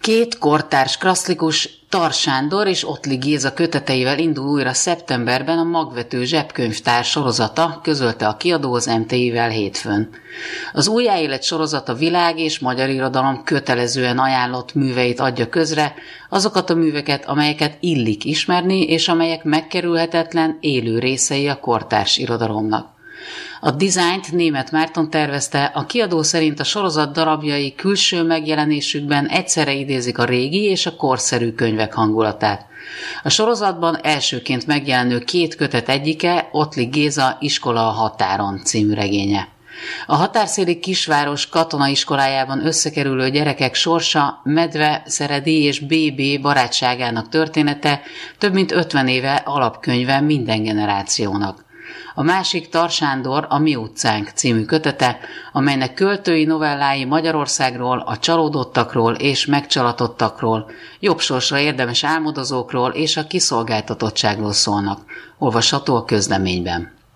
Két kortárs klasszikus, Tar Sándor és Ottli Géza köteteivel indul újra szeptemberben a Magvető Zsebkönyvtár sorozata, közölte a kiadó az MTI-vel hétfőn. Az Újjáélet sorozat a világ és magyar irodalom kötelezően ajánlott műveit adja közre, azokat a műveket, amelyeket illik ismerni, és amelyek megkerülhetetlen élő részei a kortárs irodalomnak. A dizájnt Németh Márton tervezte, a kiadó szerint a sorozat darabjai külső megjelenésükben egyszerre idézik a régi és a korszerű könyvek hangulatát. A sorozatban elsőként megjelenő két kötet egyike Ottli Géza Iskola a határon című regénye. A határszéli kisváros katonaiskolájában összekerülő gyerekek sorsa, Medve, Szeredi és BB barátságának története több mint 50 éve alapkönyve minden generációnak. A másik Tar Sándor a Mi utcánk című kötete, amelynek költői novellái Magyarországról, a csalódottakról és megcsalatottakról, jobb sorsra érdemes álmodozókról és a kiszolgáltatottságról szólnak. Olvasható a közleményben.